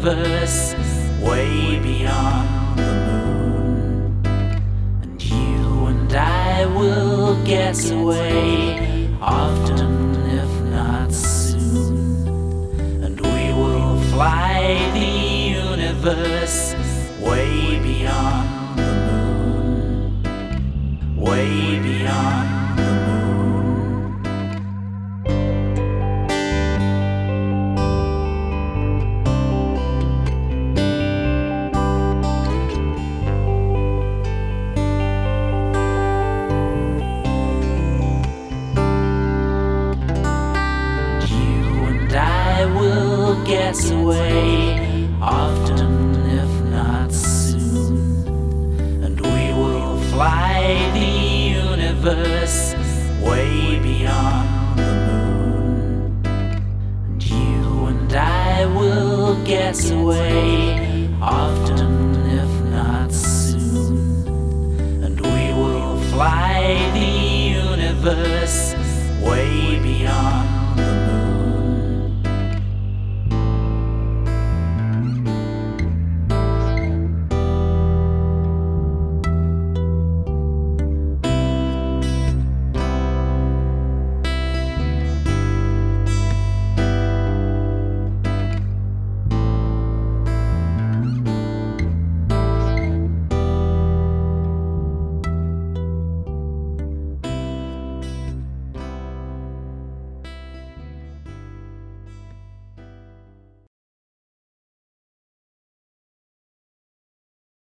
universe, way beyond the moon. And you and I will get away, often if not soon. And we will fly the universe, way beyond the moon, way beyond the moon. I will get away, often if not soon. And we will fly the universe, way beyond the moon. And you and I will get away, often if not soon. And we will fly the universe, way